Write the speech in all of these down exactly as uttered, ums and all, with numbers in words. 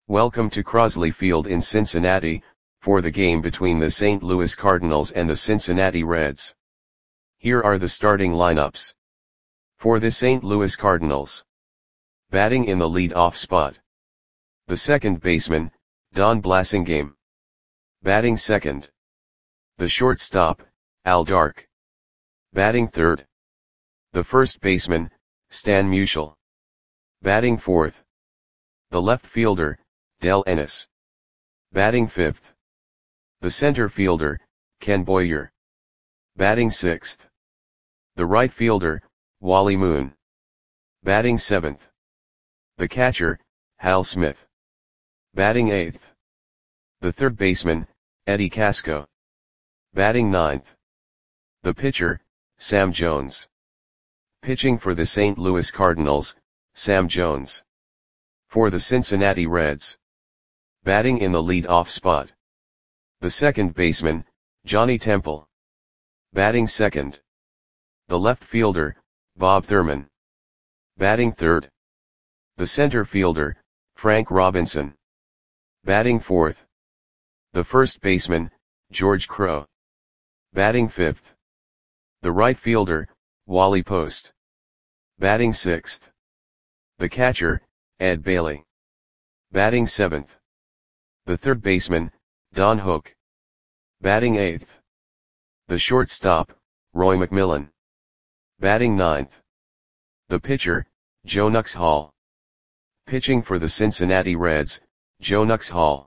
Welcome to Crosley Field in Cincinnati, for the game between the Saint Louis Cardinals and the Cincinnati Reds. Here are the starting lineups. For the Saint Louis Cardinals. Batting in the lead-off spot. The second baseman, Don Blasingame. Batting second. The shortstop, Al Dark. Batting third. The first baseman, Stan Musial. Batting fourth. The left fielder, Del Ennis. Batting fifth. The center fielder, Ken Boyer. Batting sixth. The right fielder, Wally Moon. Batting seventh. The catcher, Hal Smith. Batting eighth. The third baseman, Eddie Casco. Batting ninth. The pitcher, Sam Jones. Pitching for the Saint Louis Cardinals, Sam Jones. For the Cincinnati Reds. Batting in the lead-off spot. The second baseman, Johnny Temple. Batting second. The left fielder, Bob Thurman. Batting third. The center fielder, Frank Robinson. Batting fourth. The first baseman, George Crowe. Batting fifth. The right fielder, Wally Post. Batting sixth. The catcher, Ed Bailey. Batting seventh. The third baseman, Don Hook. Batting eighth. The shortstop, Roy McMillan. Batting ninth. The pitcher, Joe Nuxhall. Pitching for the Cincinnati Reds, Joe Nuxhall.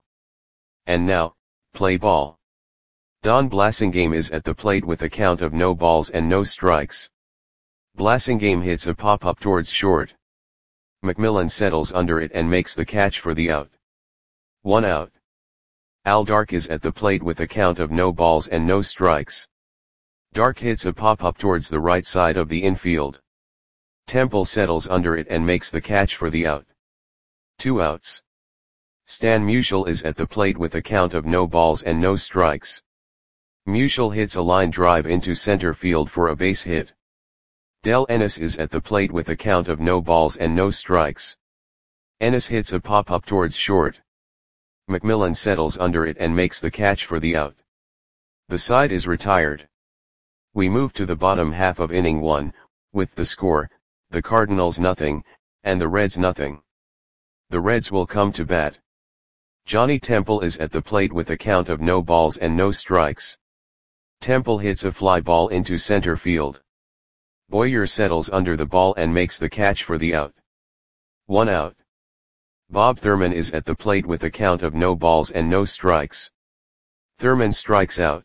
And now, play ball. Don Blasingame is at the plate with a count of no balls and no strikes. Blasingame hits a pop-up towards short. McMillan settles under it and makes the catch for the out. One out. Al Dark is at the plate with a count of no balls and no strikes. Dark hits a pop-up towards the right side of the infield. Temple settles under it and makes the catch for the out. Two outs. Stan Musial is at the plate with a count of no balls and no strikes. Musial hits a line drive into center field for a base hit. Del Ennis is at the plate with a count of no balls and no strikes. Ennis hits a pop-up towards short. McMillan settles under it and makes the catch for the out. The side is retired. We move to the bottom half of inning one, with the score, the Cardinals nothing, and the Reds nothing. The Reds will come to bat. Johnny Temple is at the plate with a count of no balls and no strikes. Temple hits a fly ball into center field. Boyer settles under the ball and makes the catch for the out. One out. Bob Thurman is at the plate with a count of no balls and no strikes. Thurman strikes out.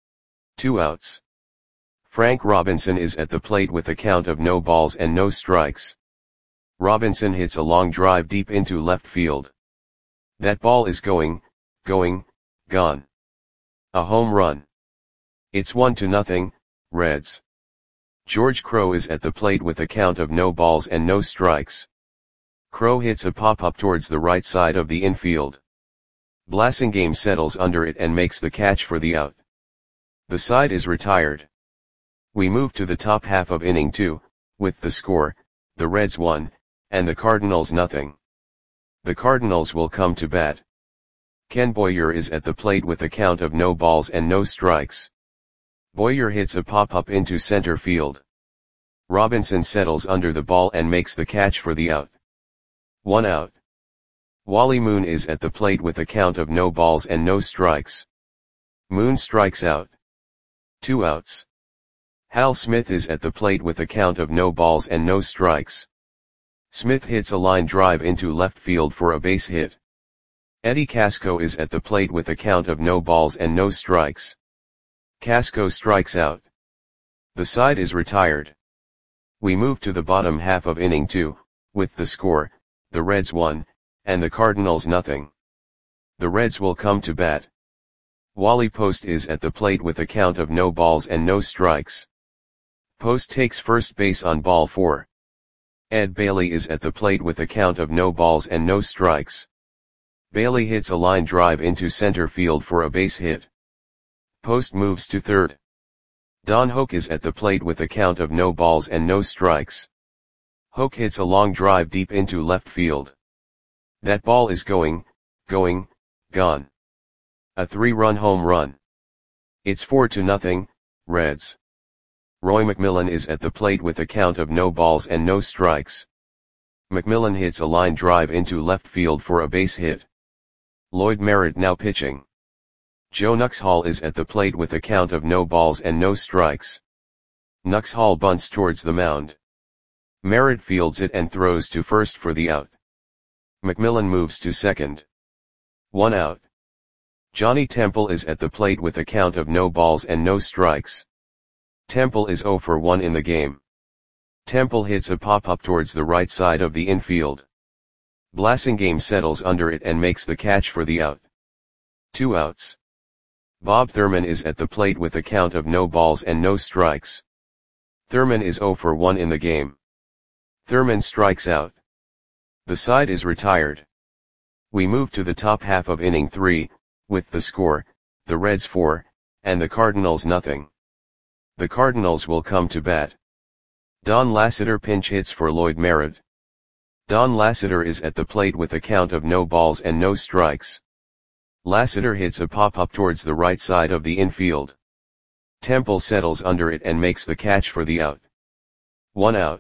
Two outs. Frank Robinson is at the plate with a count of no balls and no strikes. Robinson hits a long drive deep into left field. That ball is going, going, gone. A home run. It's one to nothing, Reds. George Crowe is at the plate with a count of no balls and no strikes. Crowe hits a pop-up towards the right side of the infield. Blasingame settles under it and makes the catch for the out. The side is retired. We move to the top half of inning two, with the score, the Reds one, and the Cardinals nothing. The Cardinals will come to bat. Ken Boyer is at the plate with a count of no balls and no strikes. Boyer hits a pop-up into center field. Robinson settles under the ball and makes the catch for the out. One out. Wally Moon is at the plate with a count of no balls and no strikes. Moon strikes out. Two outs. Hal Smith is at the plate with a count of no balls and no strikes. Smith hits a line drive into left field for a base hit. Eddie Casco is at the plate with a count of no balls and no strikes. Casco strikes out. The side is retired. We move to the bottom half of inning two, with the score, the Reds one, and the Cardinals nothing. The Reds will come to bat. Wally Post is at the plate with a count of no balls and no strikes. Post takes first base on ball four. Ed Bailey is at the plate with a count of no balls and no strikes. Bailey hits a line drive into center field for a base hit. Post moves to third. Don Hook is at the plate with a count of no balls and no strikes. Hook hits a long drive deep into left field. That ball is going, going, gone. A three-run home run. It's four to nothing, Reds. Roy McMillan is at the plate with a count of no balls and no strikes. McMillan hits a line drive into left field for a base hit. Lloyd Merritt now pitching. Joe Nuxhall is at the plate with a count of no balls and no strikes. Nuxhall bunts towards the mound. Merritt fields it and throws to first for the out. McMillan moves to second. One out. Johnny Temple is at the plate with a count of no balls and no strikes. Temple is oh for one in the game. Temple hits a pop-up towards the right side of the infield. Blasingame settles under it and makes the catch for the out. Two outs. Bob Thurman is at the plate with a count of no balls and no strikes. Thurman is oh for one in the game. Thurman strikes out. The side is retired. We move to the top half of inning three, with the score, the Reds four, and the Cardinals nothing. The Cardinals will come to bat. Don Lassiter pinch hits for Lloyd Merritt. Don Lassiter is at the plate with a count of no balls and no strikes. Lassiter hits a pop-up towards the right side of the infield. Temple settles under it and makes the catch for the out. One out.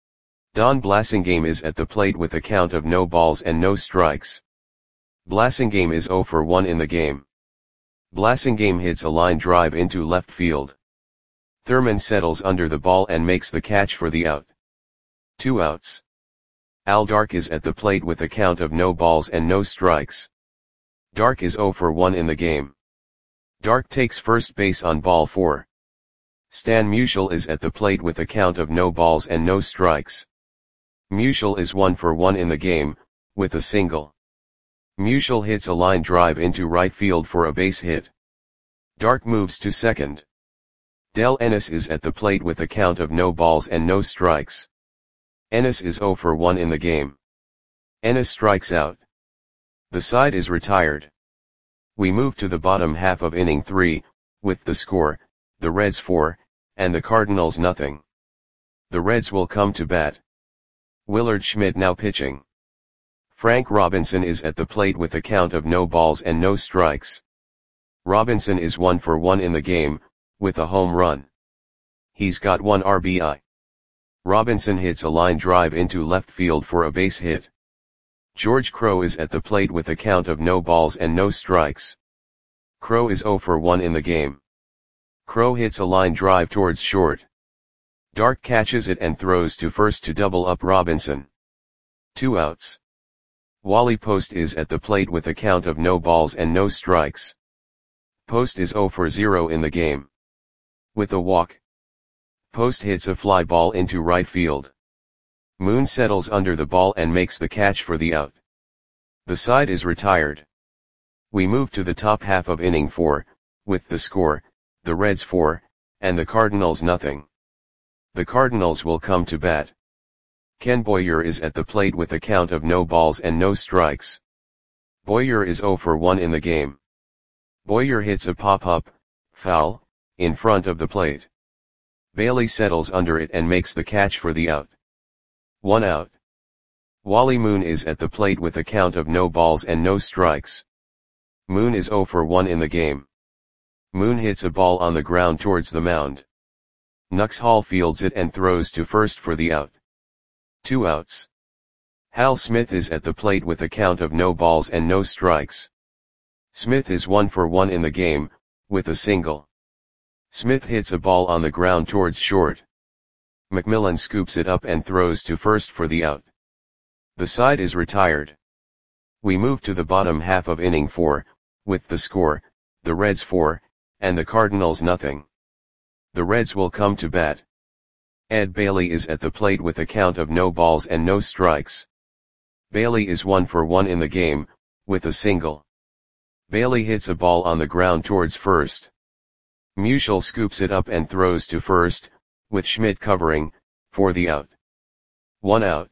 Don Blasingame is at the plate with a count of no balls and no strikes. Blasingame is oh for one in the game. Blasingame hits a line drive into left field. Thurman settles under the ball and makes the catch for the out. Two outs. Al Dark is at the plate with a count of no balls and no strikes. Dark is oh for one in the game. Dark takes first base on ball four. Stan Musial is at the plate with a count of no balls and no strikes. Musial is one for one in the game, with a single. Musial hits a line drive into right field for a base hit. Dark moves to second. Del Ennis is at the plate with a count of no balls and no strikes. Ennis is oh for one in the game. Ennis strikes out. The side is retired. We move to the bottom half of inning three, with the score, the Reds four, and the Cardinals nothing. The Reds will come to bat. Willard Schmidt now pitching. Frank Robinson is at the plate with a count of no balls and no strikes. Robinson is one for one in the game, with a home run. He's got one R B I. Robinson hits a line drive into left field for a base hit. George Crowe is at the plate with a count of no balls and no strikes. Crowe is oh for one in the game. Crowe hits a line drive towards short. Dark catches it and throws to first to double up Robinson. Two outs. Wally Post is at the plate with a count of no balls and no strikes. Post is oh for zero in the game. With a walk. Post hits a fly ball into right field. Moon settles under the ball and makes the catch for the out. The side is retired. We move to the top half of inning four, with the score, the Reds four, and the Cardinals nothing. The Cardinals will come to bat. Ken Boyer is at the plate with a count of no balls and no strikes. Boyer is oh for one in the game. Boyer hits a pop-up, foul, in front of the plate. Bailey settles under it and makes the catch for the out. One out. Wally Moon is at the plate with a count of no balls and no strikes. Moon is oh for one in the game. Moon hits a ball on the ground towards the mound. Nuxhall fields it and throws to first for the out. Two outs. Hal Smith is at the plate with a count of no balls and no strikes. Smith is one for one in the game, with a single. Smith hits a ball on the ground towards short. McMillan scoops it up and throws to first for the out. The side is retired. We move to the bottom half of inning four, with the score, the Reds four, and the Cardinals nothing. The Reds will come to bat. Ed Bailey is at the plate with a count of no balls and no strikes. Bailey is one for one in the game, with a single. Bailey hits a ball on the ground towards first. Musial scoops it up and throws to first, with Schmidt covering, for the out. One out.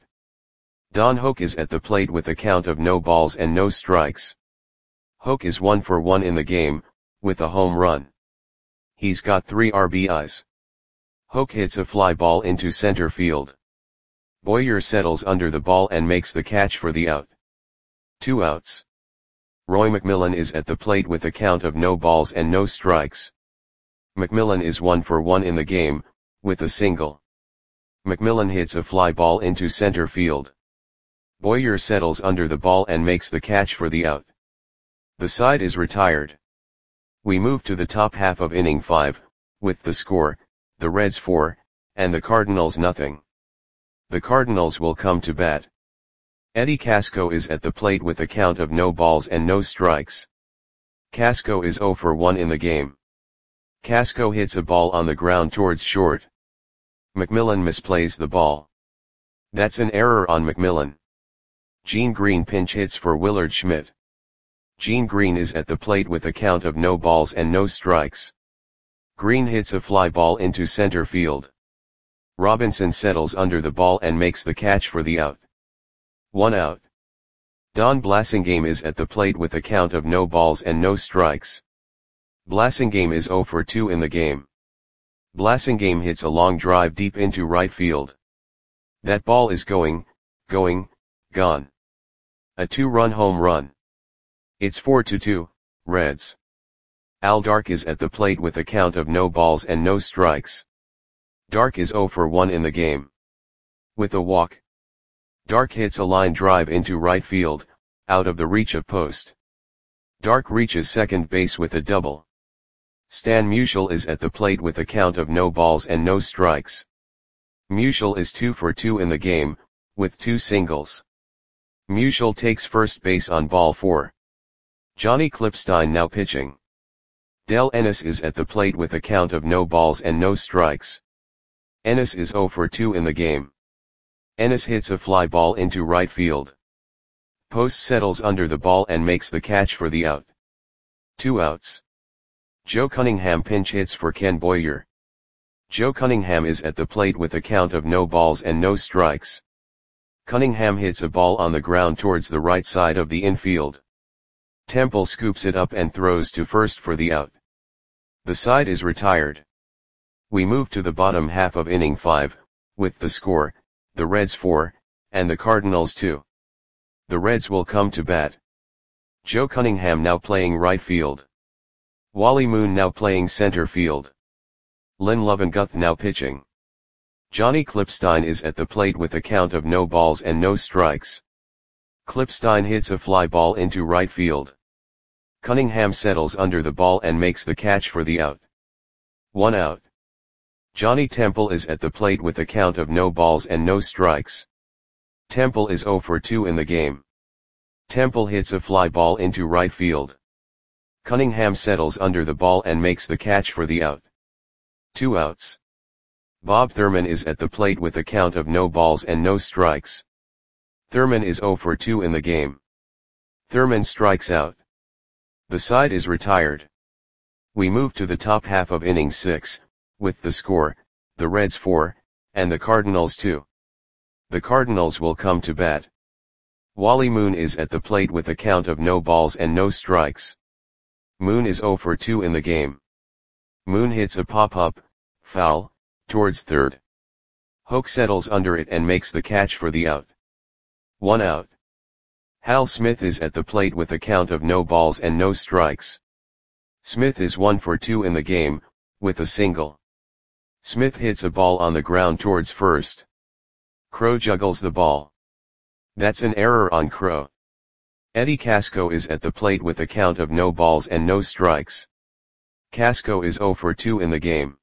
Don Hoak is at the plate with a count of no balls and no strikes. Hoak is one for one in the game, with a home run. He's got three R B Is. Hoak hits a fly ball into center field. Boyer settles under the ball and makes the catch for the out. Two outs. Roy McMillan is at the plate with a count of no balls and no strikes. McMillan is one for one in the game, with a single. McMillan hits a fly ball into center field. Boyer settles under the ball and makes the catch for the out. The side is retired. We move to the top half of inning five, with the score, the Reds four, and the Cardinals nothing. The Cardinals will come to bat. Eddie Casco is at the plate with a count of no balls and no strikes. Casco is zero for one in the game. Casco hits a ball on the ground towards short. McMillan misplays the ball. That's an error on McMillan. Gene Green pinch hits for Willard Schmidt. Gene Green is at the plate with a count of no balls and no strikes. Green hits a fly ball into center field. Robinson settles under the ball and makes the catch for the out. One out. Don Blasingame is at the plate with a count of no balls and no strikes. Blasingame is zero for two in the game. Blasingame hits a long drive deep into right field. That ball is going, going, gone. A two-run home run. It's four to two, Reds. Al Dark is at the plate with a count of no balls and no strikes. Dark is zero for one in the game. With a walk. Dark hits a line drive into right field, out of the reach of post. Dark reaches second base with a double. Stan Musial is at the plate with a count of no balls and no strikes. Musial is two for two in the game, with two singles. Musial takes first base on ball four. Johnny Klipstein now pitching. Del Ennis is at the plate with a count of no balls and no strikes. Ennis is zero for two in the game. Ennis hits a fly ball into right field. Post settles under the ball and makes the catch for the out. Two outs. Joe Cunningham pinch hits for Ken Boyer. Joe Cunningham is at the plate with a count of no balls and no strikes. Cunningham hits a ball on the ground towards the right side of the infield. Temple scoops it up and throws to first for the out. The side is retired. We move to the bottom half of inning five, with the score, the Reds four, and the Cardinals two. The Reds will come to bat. Joe Cunningham now playing right field. Wally Moon now playing center field. Lynn Lovinguth now pitching. Johnny Klipstein is at the plate with a count of no balls and no strikes. Klipstein hits a fly ball into right field. Cunningham settles under the ball and makes the catch for the out. One out. Johnny Temple is at the plate with a count of no balls and no strikes. Temple is zero for two in the game. Temple hits a fly ball into right field. Cunningham settles under the ball and makes the catch for the out. Two outs. Bob Thurman is at the plate with a count of no balls and no strikes. Thurman is zero for two in the game. Thurman strikes out. The side is retired. We move to the top half of inning six, with the score, the Reds four, and the Cardinals two. The Cardinals will come to bat. Wally Moon is at the plate with a count of no balls and no strikes. Moon is zero for two in the game. Moon hits a pop-up, foul, towards third. Hoke settles under it and makes the catch for the out. One out. Hal Smith is at the plate with a count of no balls and no strikes. Smith is one for two in the game, with a single. Smith hits a ball on the ground towards first. Crow juggles the ball. That's an error on Crow. Eddie Casco is at the plate with a count of no balls and no strikes. Casco is zero for two in the game.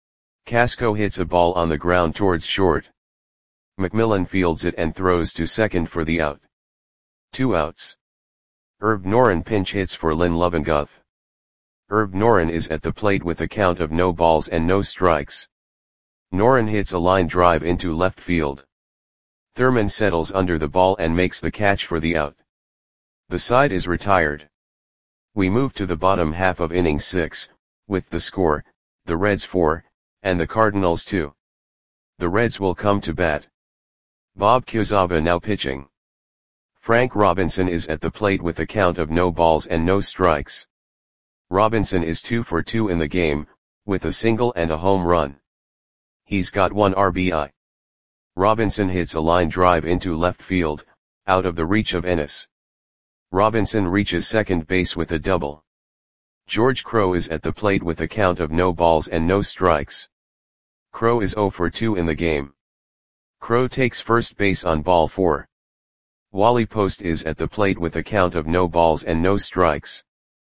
Casco hits a ball on the ground towards short. McMillan fields it and throws to second for the out. Two outs. Herb Noren pinch hits for Lynn Lovinguth. Herb Noren is at the plate with a count of no balls and no strikes. Noren hits a line drive into left field. Thurman settles under the ball and makes the catch for the out. The side is retired. We move to the bottom half of inning six, with the score, the Reds four, and the Cardinals two. The Reds will come to bat. Bob Kuzawa now pitching. Frank Robinson is at the plate with a count of no balls and no strikes. Robinson is two for two in the game, with a single and a home run. He's got one R B I. Robinson hits a line drive into left field, out of the reach of Ennis. Robinson reaches second base with a double. George Crowe is at the plate with a count of no balls and no strikes. Crowe is oh for two in the game. Crowe takes first base on ball four. Wally Post is at the plate with a count of no balls and no strikes.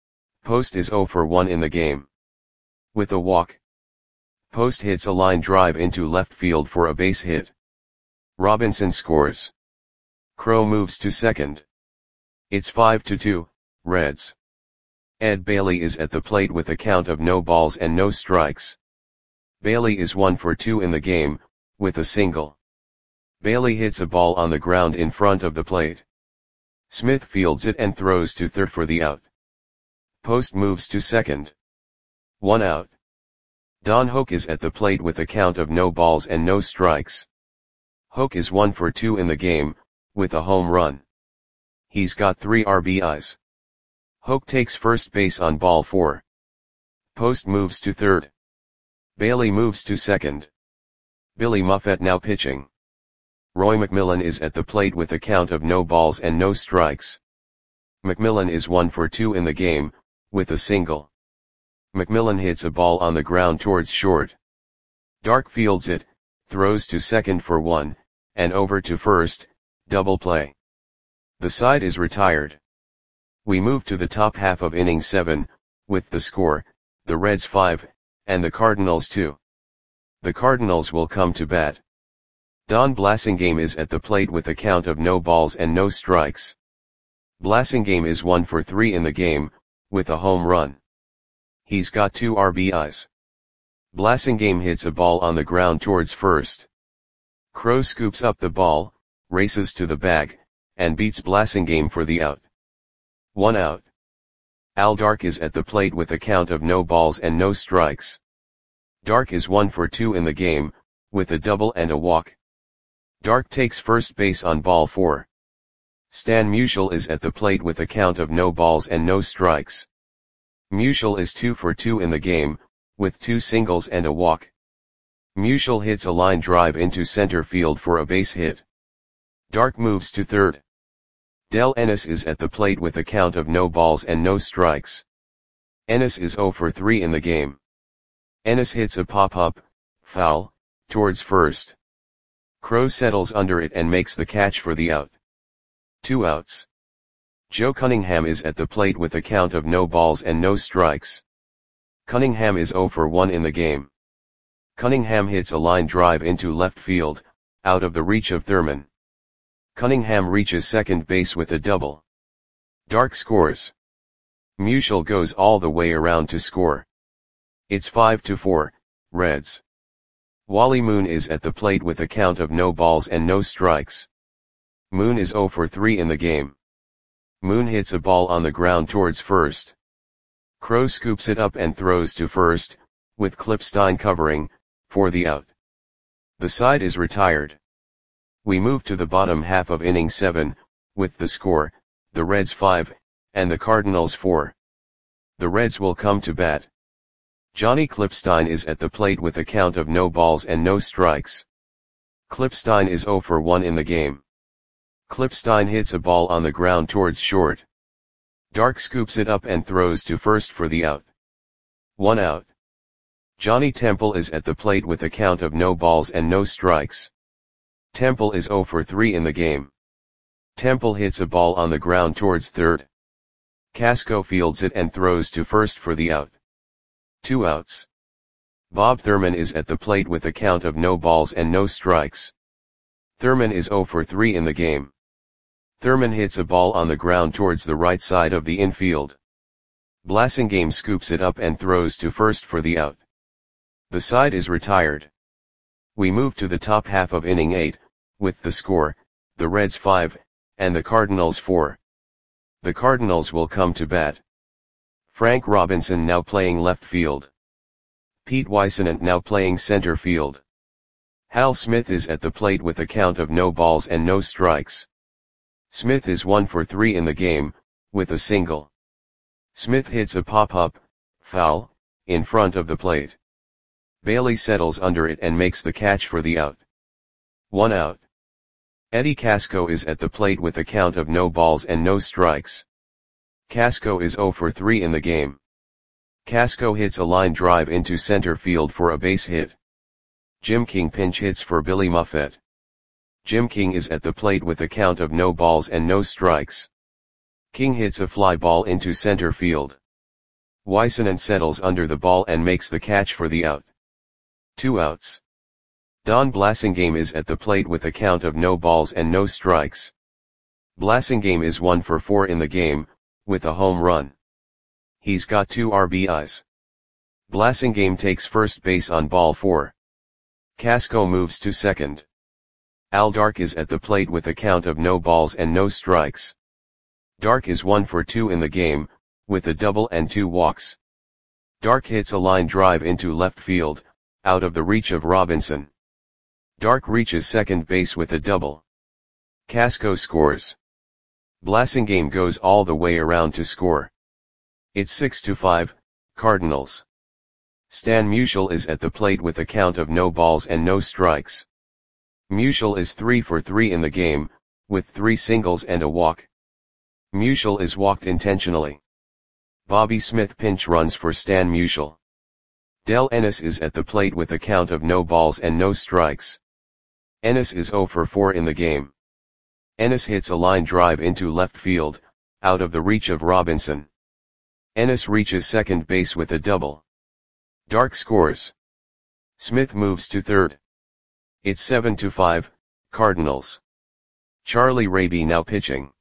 Post is oh for one in the game. With a walk, Post hits a line drive into left field for a base hit. Robinson scores. Crowe moves to second. It's five to two, Reds. Ed Bailey is at the plate with a count of no balls and no strikes. Bailey is one for two in the game, with a single. Bailey hits a ball on the ground in front of the plate. Smith fields it and throws to third for the out. Post moves to second. One out. Don Hoak is at the plate with a count of no balls and no strikes. Hoak is one for two in the game, with a home run. He's got three R B Is. Hoak takes first base on ball four. Post moves to third. Bailey moves to second. Billy Muffet now pitching. Roy McMillan is at the plate with a count of no balls and no strikes. McMillan is one for two in the game, with a single. McMillan hits a ball on the ground towards short. Dark fields it, throws to second for one, and over to first, double play. The side is retired. We move to the top half of inning seven, with the score, the Reds five, and the Cardinals two. The Cardinals will come to bat. Don Blasingame is at the plate with a count of no balls and no strikes. Blasingame is one for three in the game, with a home run. He's got two R B Is. Blasingame hits a ball on the ground towards first. Crowe scoops up the ball, races to the bag, and beats Blasingame for the out. One out. Al Dark is at the plate with a count of no balls and no strikes. Dark is one for two in the game, with a double and a walk. Dark takes first base on ball four. Stan Musial is at the plate with a count of no balls and no strikes. Musial is two for two in the game, with two singles and a walk. Musial hits a line drive into center field for a base hit. Dark moves to third. Del Ennis is at the plate with a count of no balls and no strikes. Ennis is oh for three in the game. Ennis hits a pop-up, foul, towards first. Crowe settles under it and makes the catch for the out. Two outs. Joe Cunningham is at the plate with a count of no balls and no strikes. Cunningham is oh for one in the game. Cunningham hits a line drive into left field, out of the reach of Thurman. Cunningham reaches second base with a double. Dark scores. Musial goes all the way around to score. It's five to four, Reds. Wally Moon is at the plate with a count of no balls and no strikes. Moon is oh for three in the game. Moon hits a ball on the ground towards first. Crowe scoops it up and throws to first, with Klippstein covering, for the out. The side is retired. We move to the bottom half of inning seven, with the score, the Reds five, and the Cardinals four. The Reds will come to bat. Johnny Klippstein is at the plate with a count of no balls and no strikes. Klippstein is oh for one in the game. Klippstein hits a ball on the ground towards short. Dark scoops it up and throws to first for the out. One out. Johnny Temple is at the plate with a count of no balls and no strikes. Temple is oh for three in the game. Temple hits a ball on the ground towards third. Casco fields it and throws to first for the out. Two outs. Bob Thurman is at the plate with a count of no balls and no strikes. Thurman is oh for three in the game. Thurman hits a ball on the ground towards the right side of the infield. Blasingame scoops it up and throws to first for the out. The side is retired. We move to the top half of inning eight, with the score, the Reds five, and the Cardinals four. The Cardinals will come to bat. Frank Robinson now playing left field. Pete Weissenant now playing center field. Hal Smith is at the plate with a count of no balls and no strikes. Smith is one for three in the game, with a single. Smith hits a pop-up, foul, in front of the plate. Bailey settles under it and makes the catch for the out. One out. Eddie Casco is at the plate with a count of no balls and no strikes. Casco is zero for three in the game. Casco hits a line drive into center field for a base hit. Jim King pinch hits for Billy Muffet. Jim King is at the plate with a count of no balls and no strikes. King hits a fly ball into center field. Weissanen settles under the ball and makes the catch for the out. Two outs. Don Blasingame is at the plate with a count of no balls and no strikes. Blasingame is one for four in the game, with a home run. He's got two R B Is. Blasingame takes first base on ball four. Casco moves to second. Al Dark is at the plate with a count of no balls and no strikes. Dark is one for two in the game, with a double and two walks. Dark hits a line drive into left field, out of the reach of Robinson. Dark reaches second base with a double. Casco scores. Blasingame goes all the way around to score. It's six to five, Cardinals. Stan Musial is at the plate with a count of no balls and no strikes. Musial is three for three in the game, with three singles and a walk. Musial is walked intentionally. Bobby Smith pinch runs for Stan Musial. Del Ennis is at the plate with a count of no balls and no strikes. Ennis is zero for four in the game. Ennis hits a line drive into left field, out of the reach of Robinson. Ennis reaches second base with a double. Dark scores. Smith moves to third. It's seven to five, Cardinals. Charlie Raby now pitching.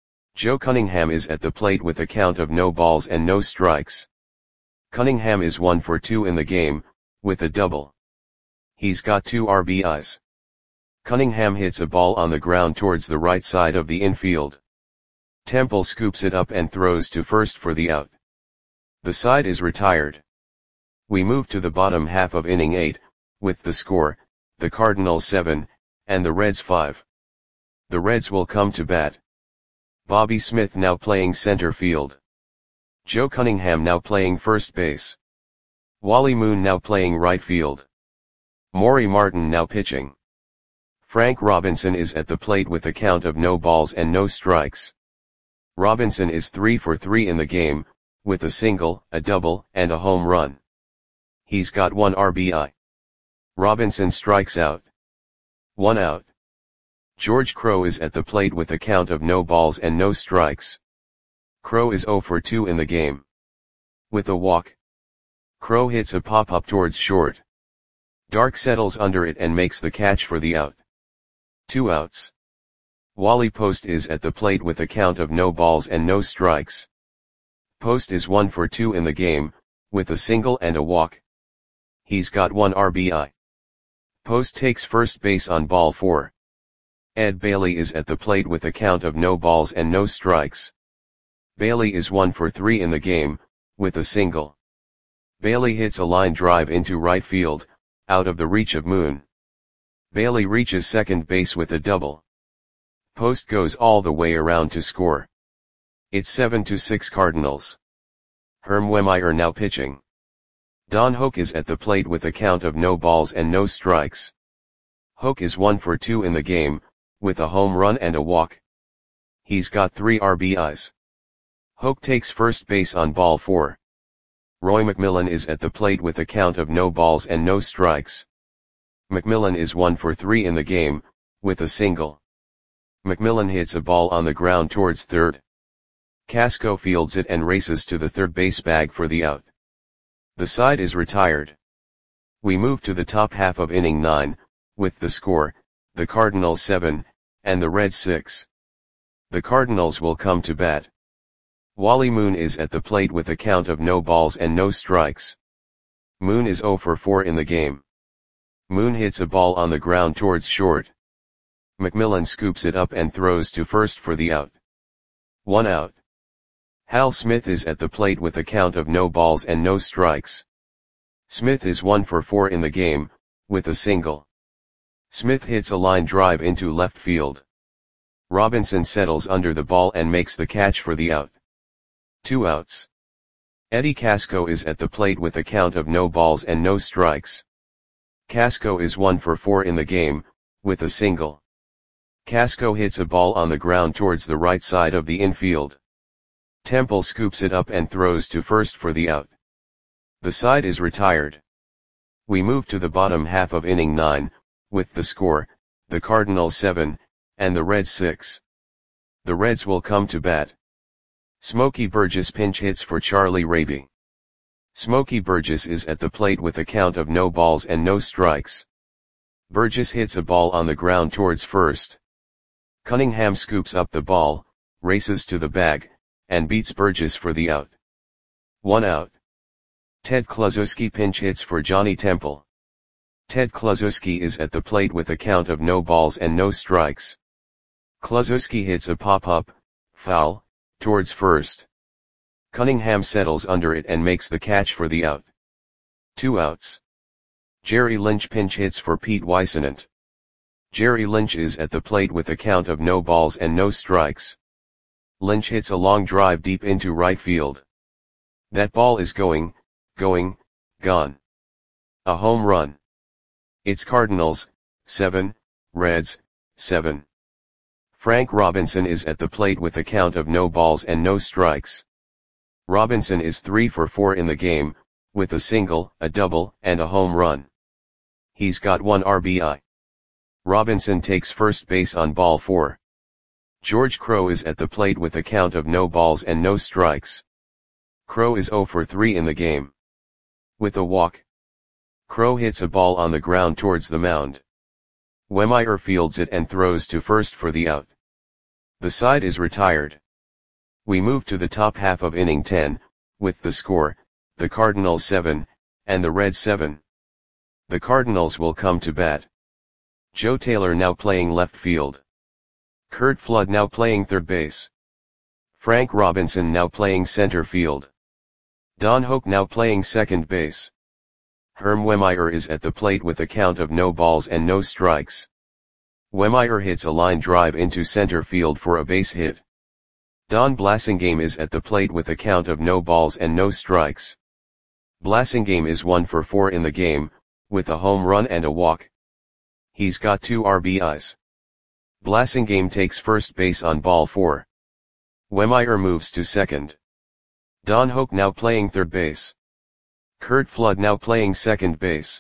Joe Cunningham is at the plate with a count of no balls and no strikes. Cunningham is one for two in the game, with a double. He's got two R B Is. Cunningham hits a ball on the ground towards the right side of the infield. Temple scoops it up and throws to first for the out. The side is retired. We move to the bottom half of inning eight, with the score, the Cardinals seven, and the Reds five. The Reds will come to bat. Bobby Smith now playing center field. Joe Cunningham now playing first base. Wally Moon now playing right field. Maury Martin now pitching. Frank Robinson is at the plate with a count of no balls and no strikes. Robinson is three for three in the game, with a single, a double, and a home run. He's got one R B I. Robinson strikes out. One out. George Crowe is at the plate with a count of no balls and no strikes. Crowe is zero for two in the game. With a walk. Crowe hits a pop-up towards short. Dark settles under it and makes the catch for the out. Two outs. Wally Post is at the plate with a count of no balls and no strikes. Post is one for two in the game, with a single and a walk. He's got one R B I. Post takes first base on ball four. Ed Bailey is at the plate with a count of no balls and no strikes. Bailey is one for three in the game, with a single. Bailey hits a line drive into right field, out of the reach of Moon. Bailey reaches second base with a double. Post goes all the way around to score. It's seven to six Cardinals. Herm Wehmeyer now pitching. Don Hoke is at the plate with a count of no balls and no strikes. Hoke is one for two in the game, with a home run and a walk. He's got three R B Is. Hoke takes first base on ball four. Roy McMillan is at the plate with a count of no balls and no strikes. McMillan is one for three in the game, with a single. McMillan hits a ball on the ground towards third. Casco fields it and races to the third base bag for the out. The side is retired. We move to the top half of inning nine, with the score, the Cardinals seven, and the Reds six. The Cardinals will come to bat. Wally Moon is at the plate with a count of no balls and no strikes. Moon is zero for four in the game. Moon hits a ball on the ground towards short. McMillan scoops it up and throws to first for the out. One out. Hal Smith is at the plate with a count of no balls and no strikes. Smith is one for four in the game, with a single. Smith hits a line drive into left field. Robinson settles under the ball and makes the catch for the out. Two outs. Eddie Casco is at the plate with a count of no balls and no strikes. Casco is one for four in the game, with a single. Casco hits a ball on the ground towards the right side of the infield. Temple scoops it up and throws to first for the out. The side is retired. We move to the bottom half of inning nine, with the score, the Cardinals seven, and the Reds six. The Reds will come to bat. Smokey Burgess pinch hits for Charlie Raby. Smokey Burgess is at the plate with a count of no balls and no strikes. Burgess hits a ball on the ground towards first. Cunningham scoops up the ball, races to the bag, and beats Burgess for the out. One out. Ted Kluszewski pinch hits for Johnny Temple. Ted Kluszewski is at the plate with a count of no balls and no strikes. Kluszewski hits a pop-up, foul, towards first. Cunningham settles under it and makes the catch for the out. Two outs. Jerry Lynch pinch hits for Pete Weissenant. Jerry Lynch is at the plate with a count of no balls and no strikes. Lynch hits a long drive deep into right field. That ball is going, going, gone. A home run. It's Cardinals, seven, Reds, seven. Frank Robinson is at the plate with a count of no balls and no strikes. Robinson is three for four in the game, with a single, a double, and a home run. He's got one R B I. Robinson takes first base on ball four. George Crowe is at the plate with a count of no balls and no strikes. Crowe is zero for three in the game. With a walk. Crowe hits a ball on the ground towards the mound. Wehmeyer fields it and throws to first for the out. The side is retired. We move to the top half of inning ten, with the score, the Cardinals seven, and the Reds seven. The Cardinals will come to bat. Joe Taylor now playing left field. Curt Flood now playing third base. Frank Robinson now playing center field. Don Hoak now playing second base. Herm Wehmeyer is at the plate with a count of no balls and no strikes. Wehmeyer hits a line drive into center field for a base hit. Don Blasingame is at the plate with a count of no balls and no strikes. Blasingame is one for four in the game, with a home run and a walk. He's got two R B Is. Blasingame takes first base on ball four. Wehmeyer moves to second. Don Hoak now playing third base. Curt Flood now playing second base.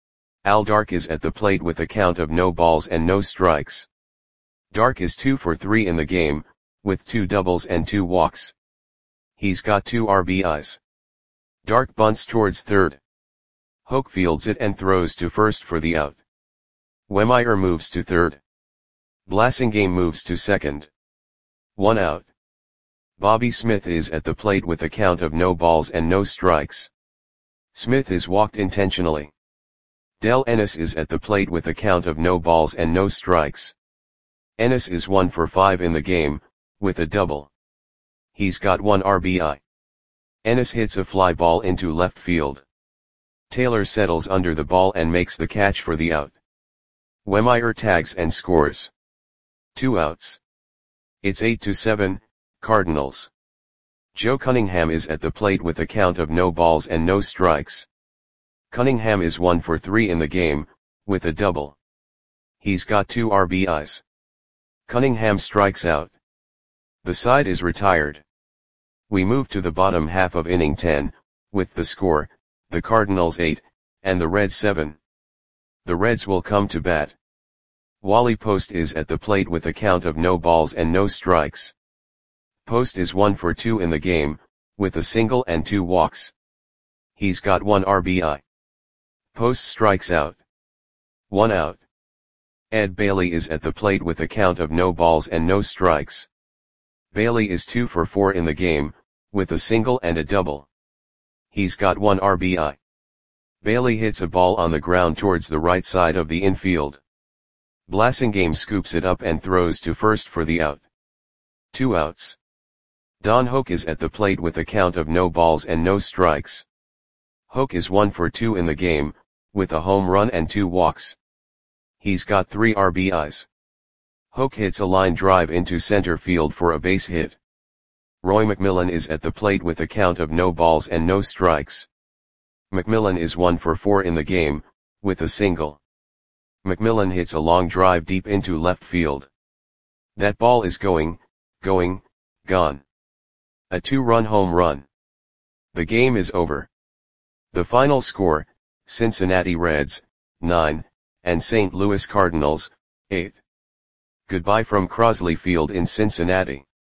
Al Dark is at the plate with a count of no balls and no strikes. Dark is two for three in the game, with two doubles and two walks. He's got two R B Is. Dark bunts towards third. Hoak fields it and throws to first for the out. Wehmeyer moves to third. Blasingame moves to second. One out. Bobby Smith is at the plate with a count of no balls and no strikes. Smith is walked intentionally. Del Ennis is at the plate with a count of no balls and no strikes. Ennis is one for five in the game, with a double. He's got one R B I. Ennis hits a fly ball into left field. Taylor settles under the ball and makes the catch for the out. Wehmeyer tags and scores. Two outs. It's eight to seven, Cardinals. Joe Cunningham is at the plate with a count of no balls and no strikes. Cunningham is one for three in the game, with a double. He's got two R B Is. Cunningham strikes out. The side is retired. We move to the bottom half of inning ten, with the score, the Cardinals eight, and the Reds seven. The Reds will come to bat. Wally Post is at the plate with a count of no balls and no strikes. Post is one for two in the game, with a single and two walks. He's got one R B I. Post strikes out. One out. Ed Bailey is at the plate with a count of no balls and no strikes. Bailey is two for four in the game, with a single and a double. He's got one R B I. Bailey hits a ball on the ground towards the right side of the infield. Blasingame scoops it up and throws to first for the out. Two outs. Don Hoak is at the plate with a count of no balls and no strikes. Hoak is one for two in the game, with a home run and two walks. He's got three R B Is. Hoak hits a line drive into center field for a base hit. Roy McMillan is at the plate with a count of no balls and no strikes. McMillan is one for four in the game, with a single. McMillan hits a long drive deep into left field. That ball is going, going, gone. A two-run home run. The game is over. The final score, Cincinnati Reds, nine, and Saint Louis Cardinals, eight. Goodbye from Crosley Field in Cincinnati.